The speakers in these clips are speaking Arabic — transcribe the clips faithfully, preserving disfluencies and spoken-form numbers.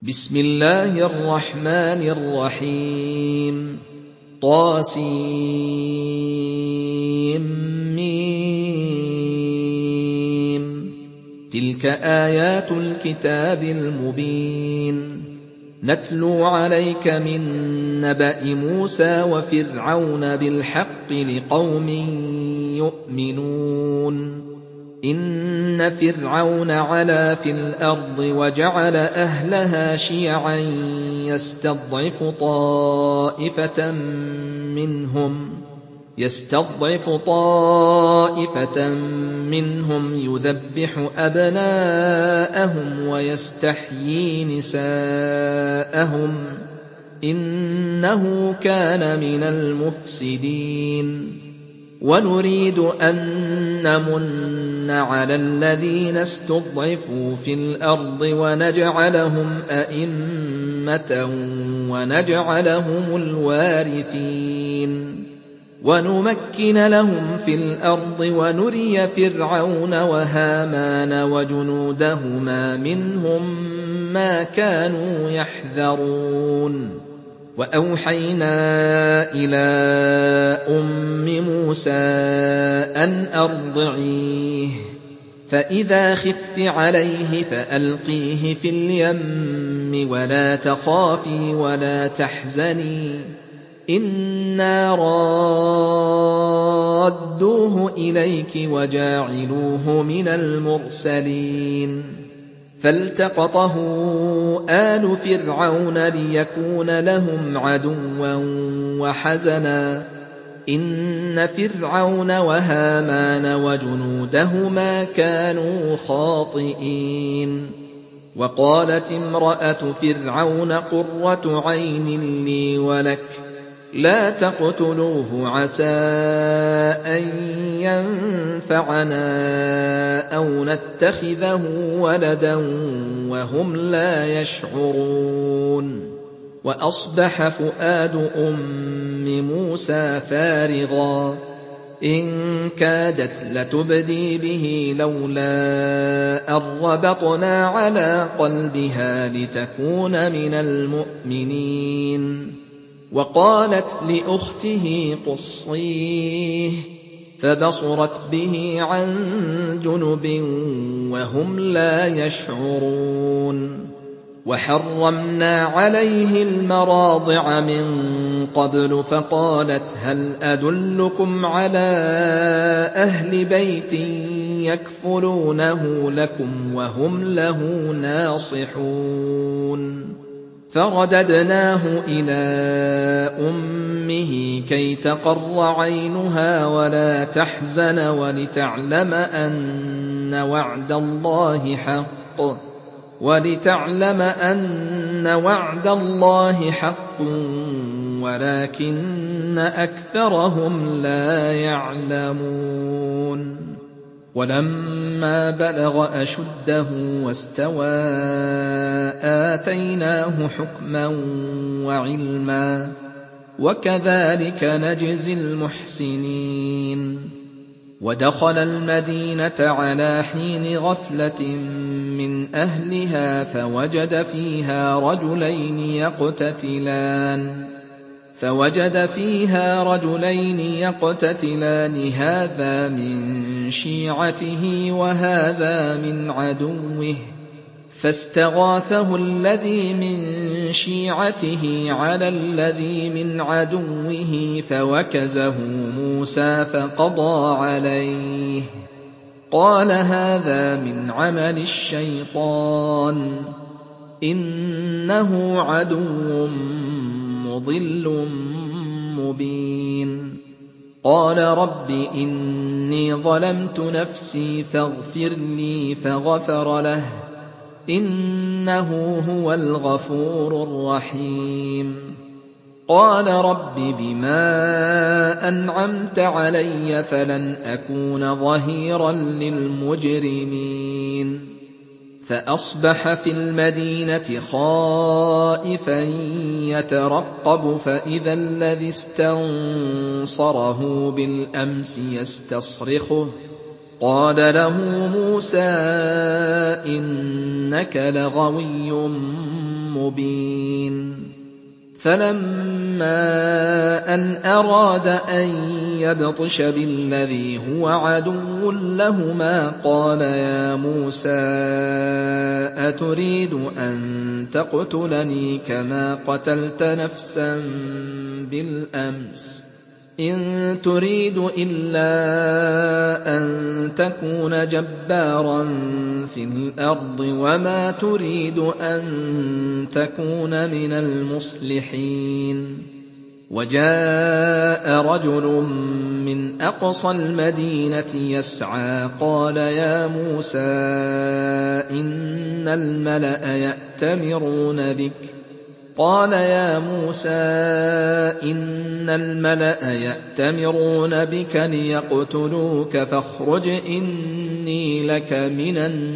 بسم الله الرحمن الرحيم طاسيم تلك آيات الكتاب المبين نتلو عليك من نبأ موسى وفرعون بالحق لقوم يؤمنون إن فرعون علا في الأرض وجعل أهلها شيعا يستضعف طائفة منهم يستضعف طائفة منهم يذبح أبناءهم ويستحيي نساءهم إنه كان من المفسدين ونريد أن نمن على الذين استضعفوا في الأرض ونجعلهم أئمة ونجعلهم الوارثين ونمكن لهم في الأرض ونري فرعون وهامان وجنودهما منهم ما كانوا يحذرون وأوحينا إلى أم موسى أن أرضعيه فإذا خفت عليه فألقيه في اليم ولا تخافي ولا تحزني إنا رادوه إليك وجاعلوه من المرسلين فالتقطه آل فرعون ليكون لهم عدوا وحزنا إن فرعون وهامان وجنودهما كانوا خاطئين وقالت امرأة فرعون قرة عين لي ولك لا تقتلوه عسى أن ينفعنا أو نتخذه ولدا وهم لا يشعرون وأصبح فؤاد أم موسى فارغا إن كادت لتبدي به لولا أن ربطنا على قلبها لتكون من المؤمنين وقالت لأخته قصيه فبصرت به عن جنب وهم لا يشعرون وحرمنا عليه المراضع من قبل فقالت هل أدلكم على أهل بيت يكفلونه لكم وهم له ناصحون فرددناه إلى أمه كي تقر عينها ولا تحزن ولتعلم أن وعد الله حق ولتعلم أن وعد الله حق ولكن أكثرهم لا يعلمون ولما بلغ أشده واستوى آتيناه حكما وعلما وكذلك نجزي المحسنين ودخل المدينة على حين غفلة من أهلها فوجد فيها رجلين يقتتلان فوجد فيها رجلين يقتتلان هذا من شيعته وهذا من عدوه فاستغاثه الذي من شيعته على الذي من عدوه فوكزه موسى فقضى عليه قال هذا من عمل الشيطان إنه عدو مضل مبين قال رب إني ظلمت نفسي فاغفر لي فغفر له إنه هو الغفور الرحيم قال رب بما أنعمت علي فلن أكون ظهيرا للمجرمين فأصبح في المدينة خائفا يترقب فإذا الذي استنصره بالأمس يستصرخه قال له موسى إنك لغوي مُبِينٍ فَلَمَّا أَنْ أَرَادَ أَن يَبْطِشَ بِالَّذِي هُوَ عَدُوٌّ لَّهُمَا قَالَ يَا مُوسَىٰ أَتُرِيدُ أَن تَقْتُلَنِي كَمَا قَتَلْتَ نَفْسًا بِالْأَمْسِ ۖ إِن تُرِيدُ إِلَّا أَن تَكُونَ جَبَّارًا فِي الْأَرْضِ وَمَا تُرِيدُ أَن تَكُونَ مِنَ الْمُصْلِحِينَ وَجَاءَ رَجُلٌ مِّنْ أَقْصَى الْمَدِينَةِ يَسْعَىٰ قَالَ يَا مُوسَىٰ إِنَّ الْمَلَأَ يَأْتَمِرُونَ بِكَ قال يا موسى إن الملأ يأتمرون بك ليقتلوك فاخرج إني لك من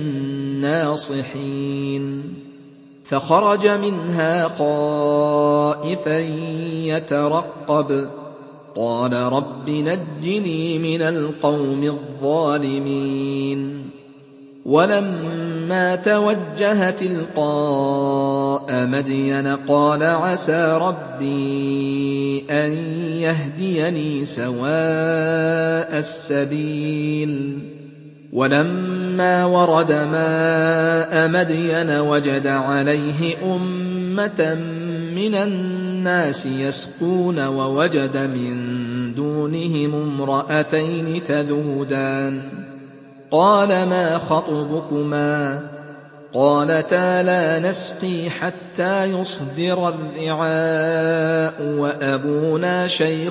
الناصحين فخرج منها خائفا يترقب قال رب نجني من القوم الظالمين ولما توجه تلقاء مدين قال عسى ربي أن يهديني سواء السبيل ولما ورد ماء مدين وجد عليه أمة من الناس يسقون ووجد من دونهم امرأتين تذودان قال ما خطبكما قالتا لا نسقي حتى يصدر الرعاء وأبونا شيخ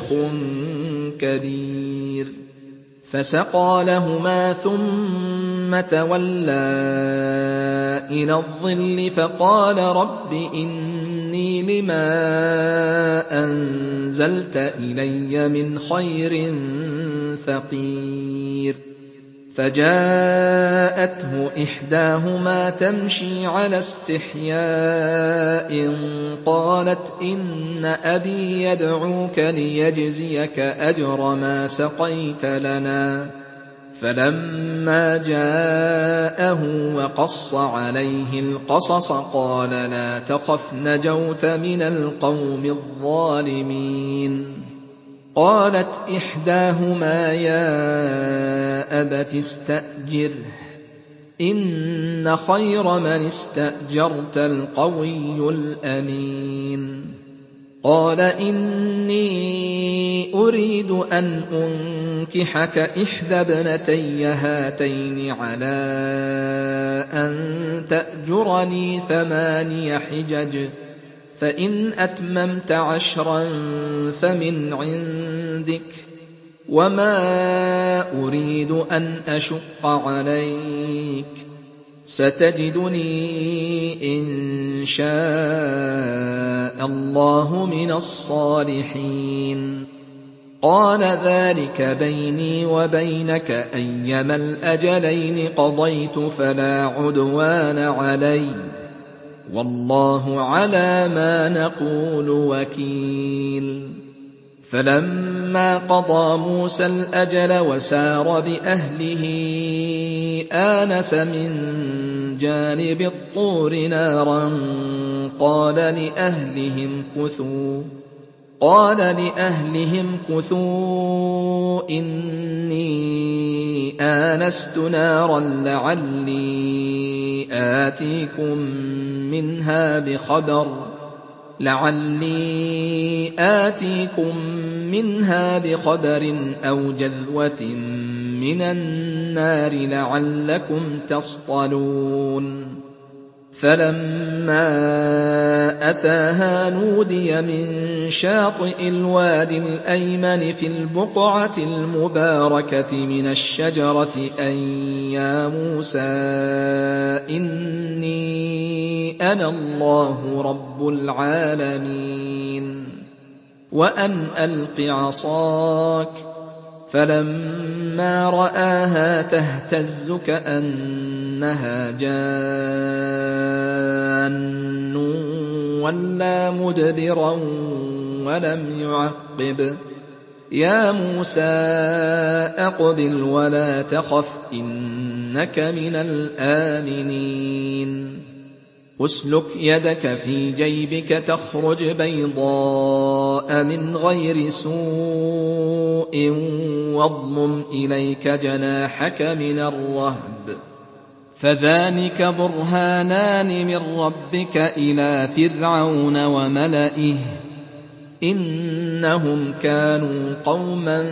كبير فسقى لهما ثم تولى إلى الظل فقال رب إني لما أنزلت إلي من خير فقير فجاءته إحداهما تمشي على استحياء قالت إن أبي يدعوك ليجزيك أجر ما سقيت لنا فلما جاءه وقص عليه القصص قال لا تخف نجوت من القوم الظالمين قالت إحداهما يا أبت استأجره إن خير من استأجرت القوي الأمين قال إني أريد أن أنكحك إحدى ابنتي هاتين على أن تأجرني ثماني حجج فإن أتممت عشرا فمن عندك وما أريد أن أشق عليك ستجدني إن شاء الله من الصالحين قال ذلك بيني وبينك أيما الأجلين قضيت فلا عدوان علي والله على ما نقول وكيل فلما قضى موسى الأجل وسار بأهله آنس من جانب الطور نارا قال لأهلهم كثوا قال لأهلهم كثوا إني آنست نارا لعلي آتيكم منها بخبر لعلي آتيكم منها بخبر أو جذوة من النار لعلكم تصطلون فلما أتاها نودي من شاطئ الوادي الأيمن في البقعة المباركة من الشجرة أن يا موسى إني أنا الله رب العالمين وأن ألق عصاك فلما رآها تهتز كأنها جان ولا مدبرا ولم يعقب يا موسى أقبل ولا تخف إنك من الآمنين اسلك يدك في جيبك تخرج بيضاء من غير سوء واضمم إليك جناحك من الرهب فذلك برهانان من ربك إلى فرعون وملئه إنهم كانوا قوما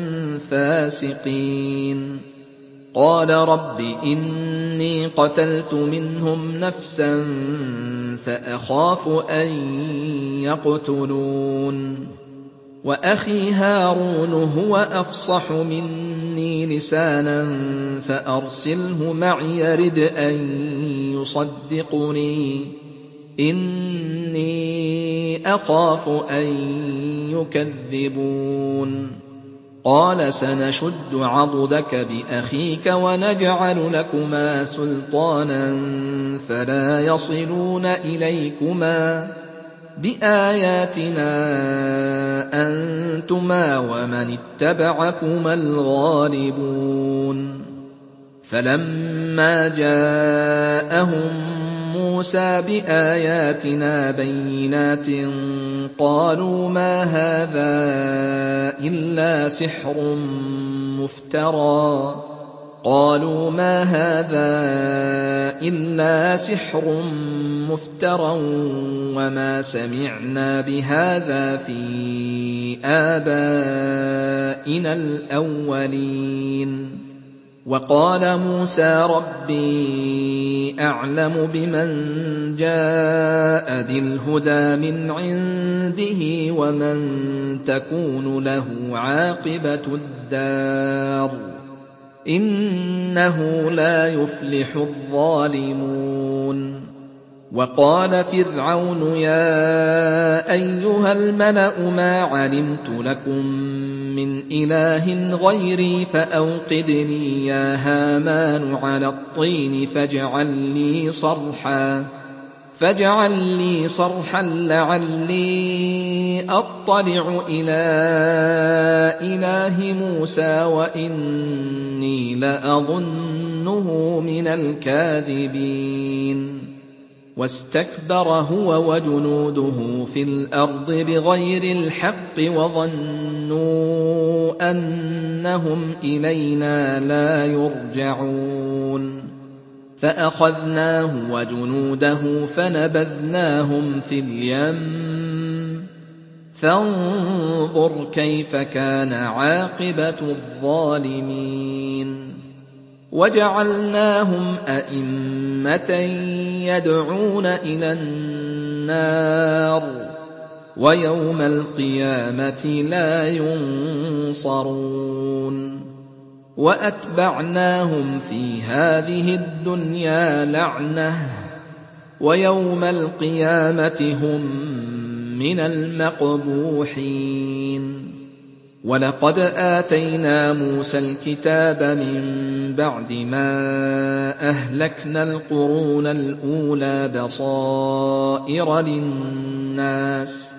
فاسقين قال رب إني قتلت منهم نفسا فأخاف أن يقتلون وأخي هارون هو أفصح مني لسانا فأرسله معي يرد أن يصدقني إني أخاف أن يكذبون قال سنشد عضدك بأخيك ونجعل لكما سلطانا فلا يصلون إليكما بآياتنا أنتما ومن اتبعكما الغالبون فلما جاءهم موسى بآياتنا بينات قالوا ما هذا إلا سحر مفترى قالوا ما هذا إلا سحر مفترى وما سمعنا بهذا في آبائنا الأولين وقال موسى ربي أعلم بمن جاء بالهدى من عنده ومن تكون له عاقبة الدار إنه لا يفلح الظالمون وقال فرعون يا أيها الملأ ما علمت لكم من إله غيري فأوقد لي يا هامان على الطين فاجعل لي صرحا فاجعل لي صرحا لعلي أطلع إلى إله موسى وإني لأظنه من الكاذبين واستكبر هو وجنوده في الأرض بغير الحق وظنوا أنهم إلينا لا يرجعون فأخذناه وجنوده فنبذناهم في اليم فانظر كيف كان عاقبة الظالمين وجعلناهم أئمة يدعون إلى النار ويوم القيامة لا ينصرون وأتبعناهم في هذه الدنيا لعنة ويوم القيامة هم من المقبوحين ولقد آتينا موسى الكتاب من بعد ما أهلكنا القرون الأولى بصائر للناس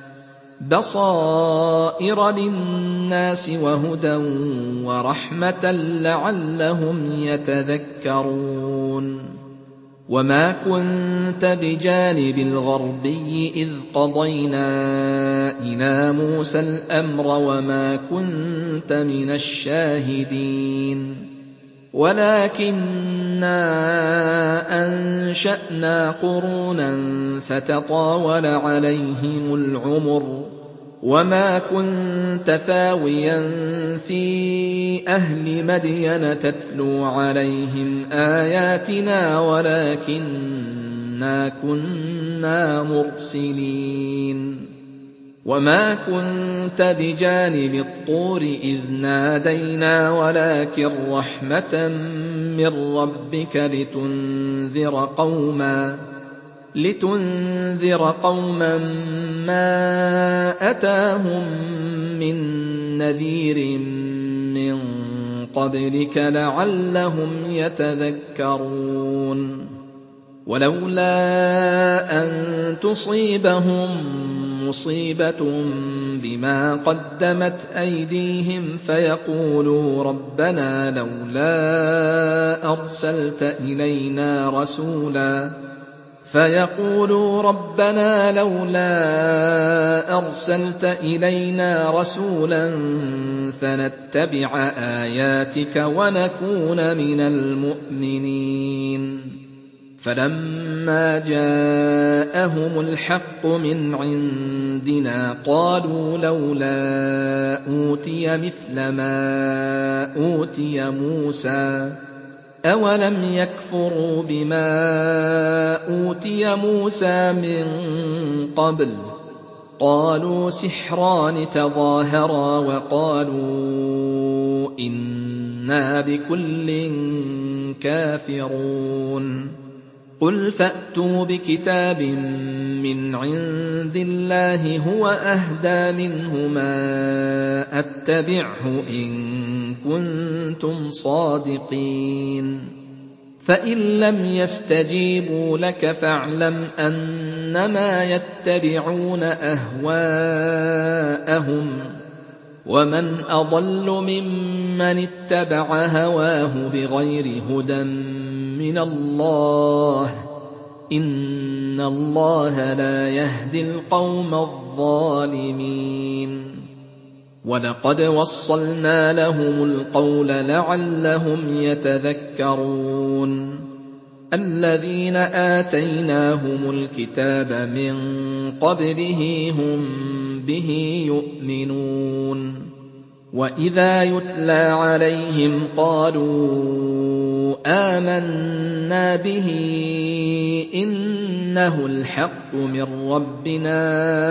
بصائر للناس وهدى ورحمة لعلهم يتذكرون وما كنت بجانب الغربي إذ قضينا إلى موسى الأمر وما كنت من الشاهدين ولكننا أنشأنا قرونا فتطاول عليهم العمر وما كنت ثاويا في أهل مدين تتلو عليهم آياتنا ولكننا كنا مرسلين وما كنت بجانب الطور إذ نادينا ولكن رحمة من ربك لتنذر قوما لتنذر قوما ما أتاهم من نذير من قبلك لعلهم يتذكرون ولولا أن تصيبهم مصيبة بما قدمت أيديهم فيقولوا ربنا لولا أرسلت إلينا رسولا فيقولوا ربنا لولا أرسلت إلينا رسولا فنتبع آياتك ونكون من المؤمنين. فلما جاءهم الحق من عندنا قالوا لولا أوتي مثل ما أوتي موسى أولم يكفروا بما أوتي موسى من قبل قالوا سحران تظاهرا وقالوا إنا بكل كافرون. قل فأتوا بكتاب من عند الله هو أهدى منهما أتبعه إن كنتم صادقين. فإن لم يستجيبوا لك فاعلم أنما يتبعون أهواءهم ومن أضل ممن اتبع هواه بغير هدى من الله إن الله لا يهدي القوم الظالمين. ولقد وصلنا لهم القول لعلهم يتذكرون. الذين آتيناهم الكتاب من قبله هم به يؤمنون. وإذا يتلى عليهم قالوا آمنا به إنه الحق من ربنا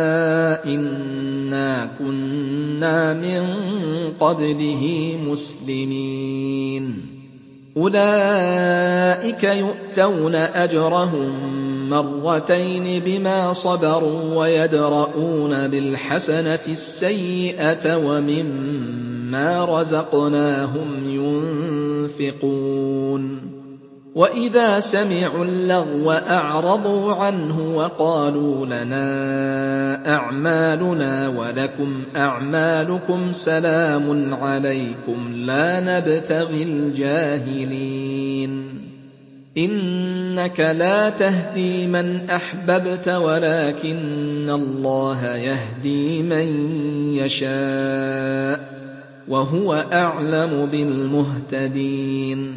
إنا كنا من قبله مسلمين. أولئك يؤتون أجرهم مرتين بما صبروا ويدرؤون بالحسنة السيئة ومما رزقناهم ينفقون. وإذا سمعوا اللغو أعرضوا عنه وقالوا لنا أعمالنا ولكم أعمالكم سلام عليكم لا نبتغي الجاهلين. إنك لا تهدي من أحببت ولكن الله يهدي من يشاء وهو أعلم بالمهتدين.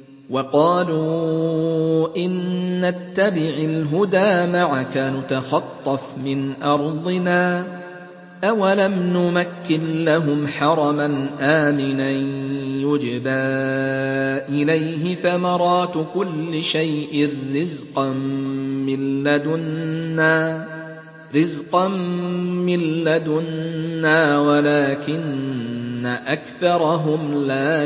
وقالوا إن نتبع الهدى معك نتخطف من أرضنا أولم نمكن لهم حرما آمنا يجبى إليه ثمرات كل شيء رزقا من لدنا رزقا من لدنا ولكن أكثرهم لا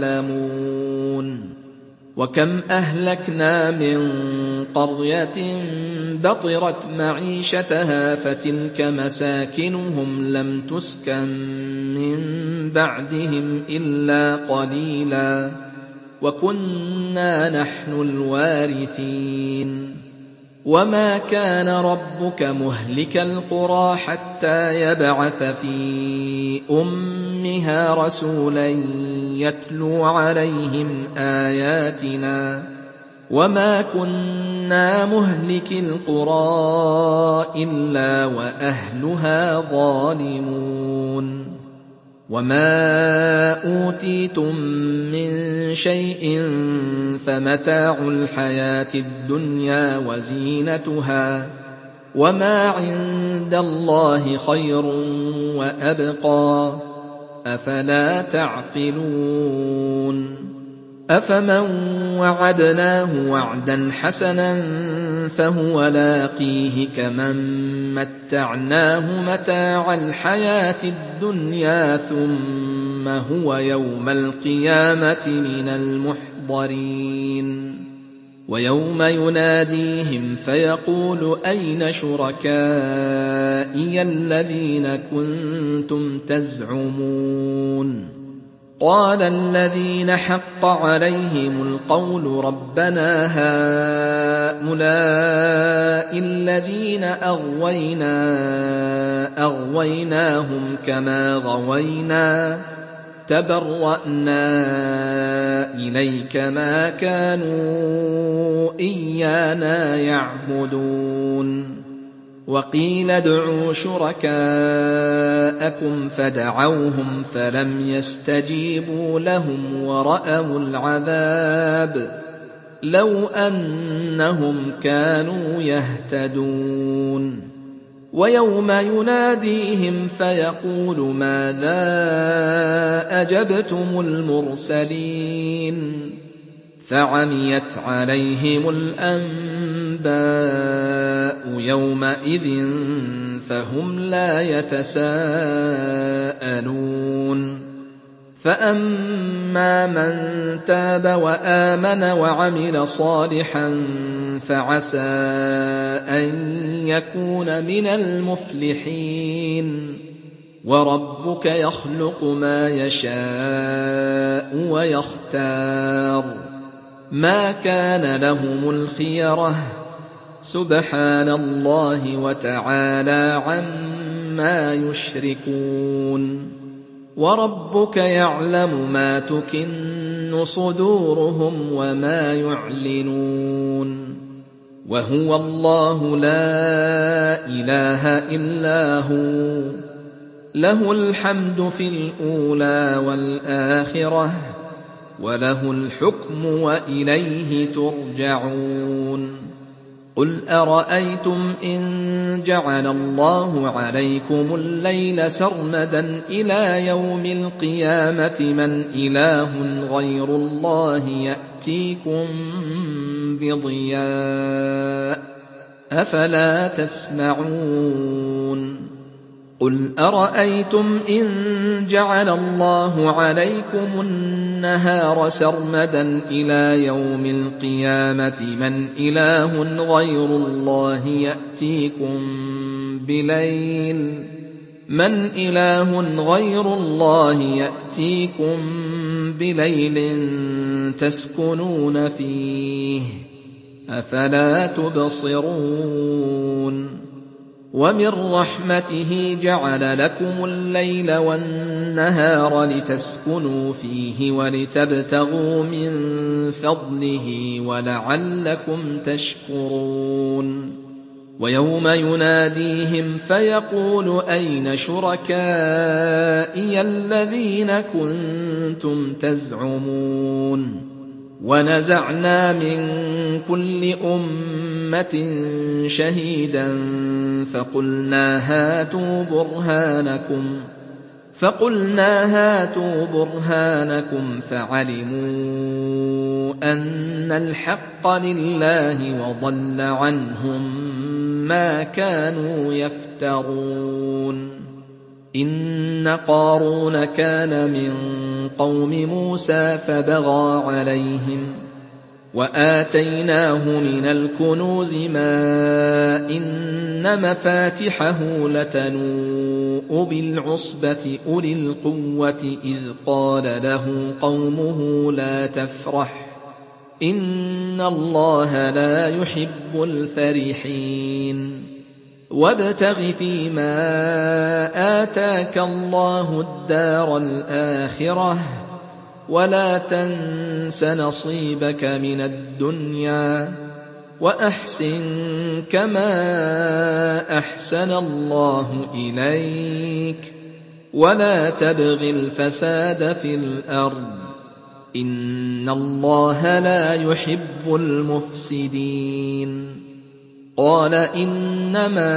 يعلمون. وكم أهلكنا من قرية بطرت معيشتها فتلك مساكنهم لم تسكن من بعدهم إلا قليلا وكنا نحن الوارثين. وما كان ربك مهلك القرى حتى يبعث في أمها رسولا يتلو عليهم آياتنا وما كنا مهلك القرى إلا وأهلها ظالمون. وما أوتيتم من شيء فمتاع الحياة الدنيا وزينتها وما عند الله خير وأبقى أفلا تعقلون. أفمن وعدناه وعدا حسنا فهو لاقيه كمن متعناه متاع الحياة الدنيا ثم هو يوم القيامة من المحضرين. ويوم يناديهم فيقول أين شركائي الذين كنتم تزعمون قال الذين حق عليهم القول ربنا هؤلاء الذين أغوينا أغويناهم كما غوينا تَبَرَّأْنَا إِلَيْكَ مَا كَانُوا إِيَّانَا يَعْبُدُونَ وَقِيلَ ادْعُوا شُرَكَاءَكُمْ فَدَعَوْهُمْ فَلَمْ يَسْتَجِيبُوا لَهُمْ وَرَأَوُا الْعَذَابَ لَوْ أَنَّهُمْ كَانُوا يَهْتَدُونَ وَيَوْمَ يُنَادِيهِمْ فَيَقُولُ مَاذَا أَجَبْتُمُ الْمُرْسَلِينَ فَعَمِيَتْ عَلَيْهِمُ الْأَنبَاءُ يَوْمَئِذٍ فَهُمْ لَا يَتَسَاءَلُونَ فَأَمَّا مَن تَابَ وَآمَنَ وَعَمِلَ صَالِحًا فَعَسَىٰ أَن يَكُونَ مِنَ الْمُفْلِحِينَ وَرَبُّكَ يَخْلُقُ مَا يَشَاءُ وَيَخْتَارُ مَا كَانَ لَهُمُ الْخِيَرَةُ سُبْحَانَ اللَّهِ وَتَعَالَىٰ عَمَّا يُشْرِكُونَ وَرَبُّكَ يَعْلَمُ مَا تُكِنُّ صُدُورُهُمْ وَمَا يُعْلِنُونَ وَهُوَ اللَّهُ لَا إِلَٰهَ إِلَّا هُوَ لَهُ الْحَمْدُ فِي الْأُولَىٰ وَالْآخِرَةِ وَلَهُ الْحُكْمُ وَإِلَيْهِ تُرْجَعُونَ قُلْ أَرَأَيْتُمْ إِن جَعَلَ اللَّهُ عَلَيْكُمُ اللَّيْلَ سَرْمَدًا إِلَىٰ يَوْمِ الْقِيَامَةِ مَنْ إِلَٰهٌ غَيْرُ اللَّهِ يَأْتِيكُم بِضِيَاءٍ أَفَلَا تَسْمَعُونَ قُلْ أَرَأَيْتُمْ إِن جَعَلَ اللَّهُ عَلَيْكُمُ النَّهَارَ سَرْمَدًا إِلَىٰ يَوْمِ الْقِيَامَةِ مَنْ إِلَٰهٌ غَيْرُ اللَّهِ يَأْتِيكُم بِلَيْلٍ مَنْ إِلَٰهٌ غَيْرُ اللَّهِ يَأْتِيكُم بِلَيْلٍ تَسْكُنُونَ فِيهِ أَفَلَا تُبْصِرُونَ وَمِن رَّحْمَتِهِ جَعَلَ لَكُمُ اللَّيْلَ وَالنَّهَارَ لِتَسْكُنُوا فِيهِ وَلِتَبْتَغُوا مِن فَضْلِهِ وَلَعَلَّكُمْ تَشْكُرُونَ وَيَوْمَ يُنَادِيهِمْ فَيَقُولُ أَيْنَ شُرَكَائِيَ الَّذِينَ كُنتُمْ تَزْعُمُونَ وَنَزَعْنَا مِن كُلِّ أُمَّةٍ شَهِيدًا فَقُلْنَا هَاتُوا بُرْهَانَكُمْ فَقُلْنَا هَاتُوا بُرْهَانَكُمْ فَعَلِمُوا أَنَّ الْحَقَّ لِلَّهِ وَضَلَّ عَنْهُم مَّا كَانُوا يَفْتَرُونَ إِنَّ قَارُونَ كَانَ مِن قَوْمِ مُوسَىٰ فَبَغَىٰ عَلَيْهِمْ وَآتَيْنَاهُ مِنَ الْكُنُوزِ مَا إِنَّ مَفَاتِحَهُ لَتَنُوءُ بِالْعُصْبَةِ أُولِي الْقُوَّةِ إِذْ قَالَ لَهُ قَوْمُهُ لَا تَفْرَحْ إِنَّ اللَّهَ لَا يُحِبُّ الْفَرِحِينَ وَابْتَغِ فِيمَا آتَاكَ اللَّهُ الدَّارَ الْآخِرَةَ وَلَا تَنسَ نَصِيبَكَ مِنَ الدُّنْيَا وَأَحْسِن كَمَا أَحْسَنَ اللَّهُ إِلَيْكَ وَلَا تَبْغِ الْفَسَادَ فِي الْأَرْضِ إِنَّ اللَّهَ لَا يُحِبُّ الْمُفْسِدِينَ قَالَ إِنَّمَا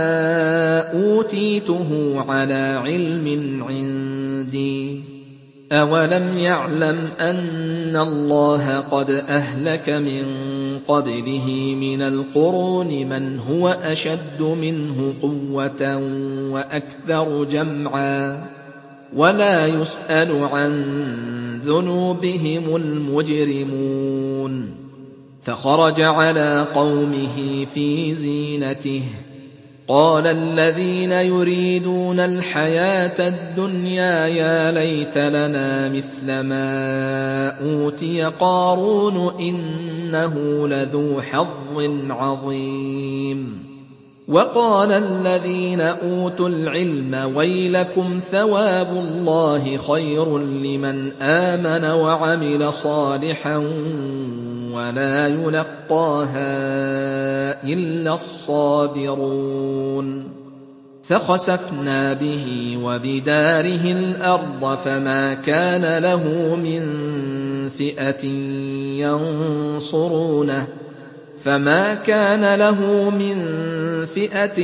أُوتِيتُهُ عَلَىٰ عِلْمٍ عِندِي أَوَلَمْ يَعْلَمْ أَنَّ اللَّهَ قَدْ أَهْلَكَ مِن قَبْلِهِ مِنَ الْقُرُونِ مَنْ هُوَ أَشَدُّ مِنْهُ قُوَّةً وَأَكْثَرُ جَمْعًا وَلَا يُسْأَلُ عَن ذُنُوبِهِمُ الْمُجْرِمُونَ فَخَرَجَ عَلَىٰ قَوْمِهِ فِي زِينَتِهِ قَالَ الَّذِينَ يُرِيدُونَ الْحَيَاةَ الدُّنْيَا يَا لَيْتَ لَنَا مِثْلَ مَا أُوتِيَ قَارُونُ إِنَّهُ لَذُو حَظٍّ عَظِيمٍ وَقَالَ الَّذِينَ أُوتُوا الْعِلْمَ وَيْلَكُمْ ثَوَابُ اللَّهِ خَيْرٌ لِّمَنْ آمَنَ وَعَمِلَ صَالِحًا وَلَا يُلَقَّاهَا إِلَّا الصَّابِرُونَ فَخَسَفْنَا بِهِ وَبِدَارِهِ الْأَرْضَ فَمَا كَانَ لَهُ مِن فِئَةٍ يَنصُرُونَهُ فما كان له من فئة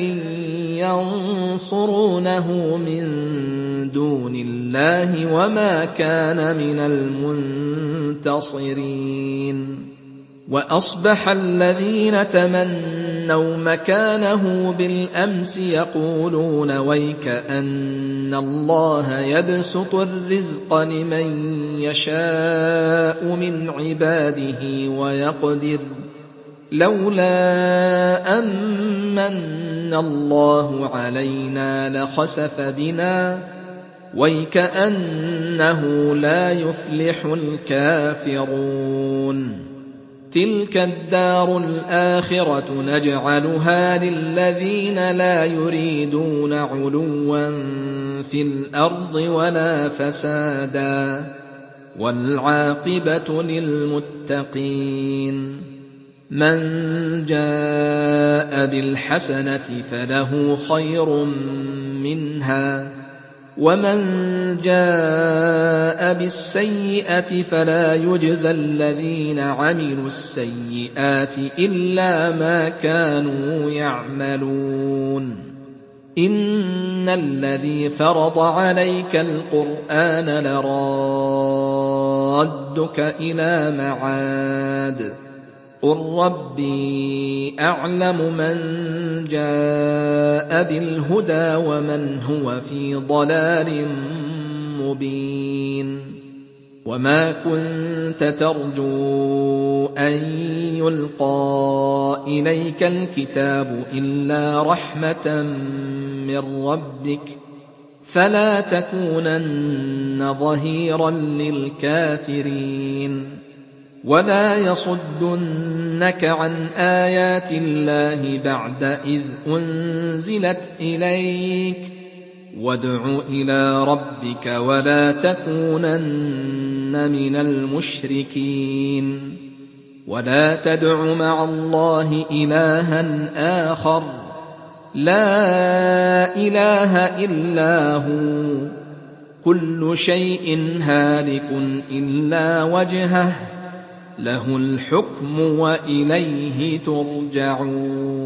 ينصرونه من دون الله وما كان من المنتصرين وأصبح الذين تمنوا مكانه بالأمس يقولون ويكأن الله يبسط الرزق لمن يشاء من عباده ويقدر لولا أمن الله علينا لخسف بنا ويكأنه لا يفلح الكافرون تلك الدار الآخرة نجعلها للذين لا يريدون علوا في الأرض ولا فسادا والعاقبة للمتقين من جاء بالحسنة فله خير منها ومن جاء بالسيئة فلا يجزى الذين عملوا السيئات إلا ما كانوا يعملون إن الذي فرض عليك القرآن لرادك إلى معاد قل ربي أعلم من جاء بالهدى ومن هو في ضلال مبين وما كنت ترجو أن يلقى إليك الكتاب إلا رحمة من ربك فلا تكونن ظهيرا للكافرين ولا يصدنك عن آيات الله بعد إذ أنزلت إليك وادع إلى ربك ولا تكونن من المشركين ولا تدع مع الله إلها آخر لا إله إلا هو كل شيء هالك إلا وجهه له الحكم وإليه ترجعون